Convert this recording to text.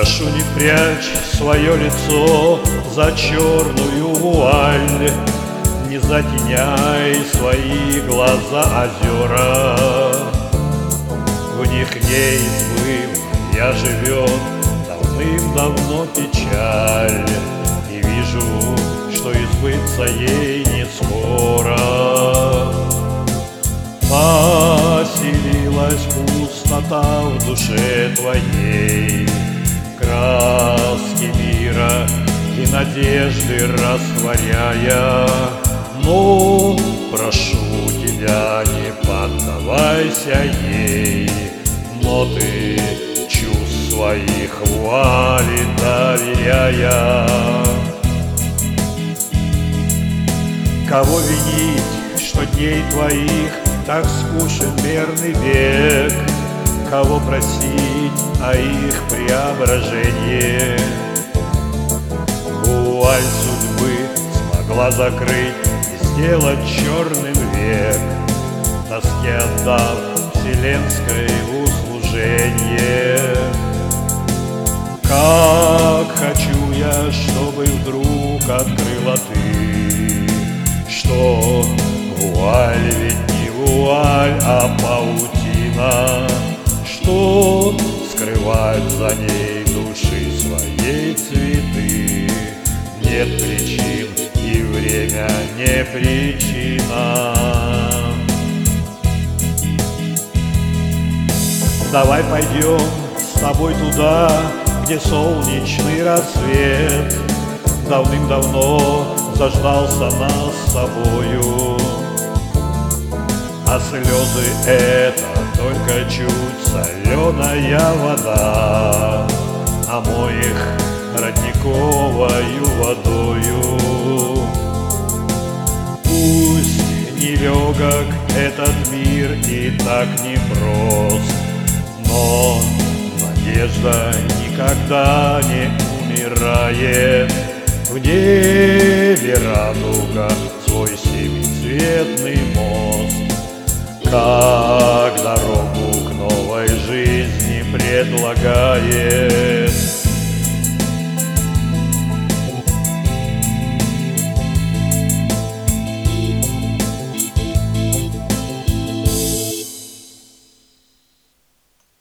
Прошу, не прячь свое лицо за черную вуаль, не затеняй свои глаза озера. В них неизбывная живет давным-давно печаль, и вижу, что избыться ей не скоро. Поселилась пустота в душе твоей, краски мира и надежды растворяя. Но прошу тебя, не поддавайся ей, ноты чувств своих вуали доверяя. Кого винить, что дней твоих так скучен мирный век? Кого просить о их преображении? Вуаль судьбы смогла закрыть и сделать черным век, тоске отдав вселенской услужение. Как хочу я, чтобы вдруг открыла ты, что вуаль ведь не вуаль, а паутина, что скрывать за ней души своей цветы. Нет причин, и время не причина. Давай пойдем с тобой туда, где солнечный рассвет давным-давно заждался нас с собою. А слезы — это только чуть соленая вода, омой их родниковою водою. Пусть нелегок этот мир и так непрост, но надежда никогда не умирает. В небе радуга свой семицветный мост, как дорогу к новой жизни предлагает.